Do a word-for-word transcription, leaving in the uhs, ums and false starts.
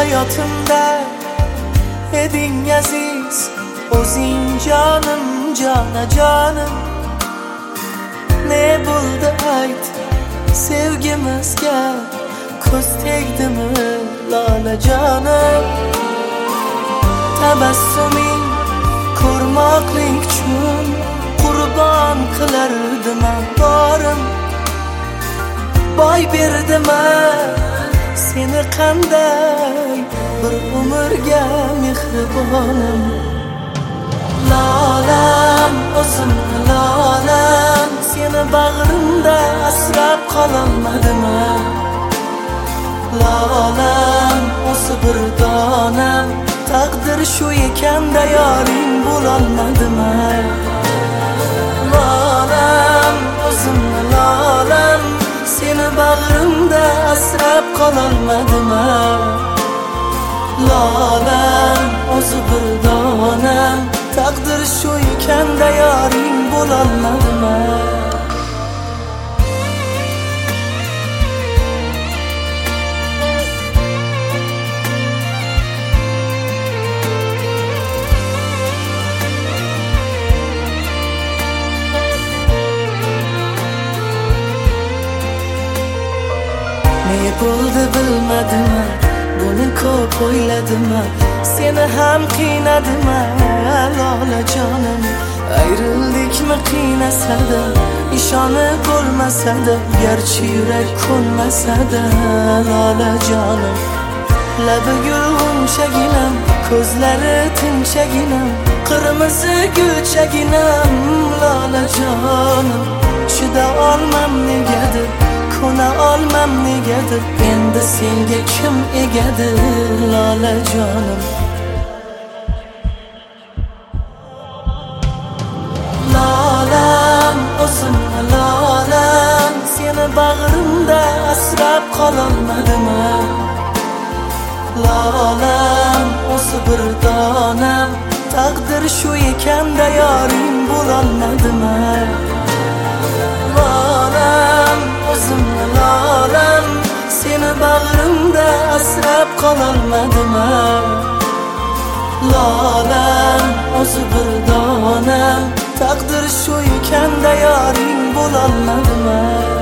hayotimda eding aziz, o'zing jonim, jonajonim. Ne bo'ldi ayt sevgimizga, ko'z tegdimi lolajonim? Tabassuming ko'rmoqlik uchun qurbon qilardim borim. Boy berdimmi seni qanday bir umrga mehribonim? Lolam o'zim lolam, seni bag'rimda asrab qololmadimmi? Lolam o'zi bir donam, taqdir shu ekanda yoring bo'lolmadimmi? Lolam o'zim lolam, seni bag'rimda asrab qololmadimmi? Lolam o'zi bir donam, taqdir shu ekanda yoring bo'lolmadimmi? Ne bo'ldi bilmadimmi, buni ko'p o'yladimmi? Seni ham qiynadimmi lolajonim? Ayrillikmi qiynasada, ishonib bo'lmasada, garchi yurak ko'nmasada lolajonim. Labi gulg'unchaginam, ko'zlari tinchaginam, qirmizi gulchaginam lolajonim. Chida olmam negadir, ko'na olmam negadir, endi senga kim egadir lolajonim? Lolam o'zim lolam, seni bag'rimda asrab qololmadimmi? Lolam o'zi bir donam, taqdir shu ekanda yoring bo'lolmadimmi? Lolam o'zim lolam, seni bag'rimda asrab qololmadimmi? Lolam o'zi bir donam, taqdir shu ekanda yoring bo'lolmadimmi?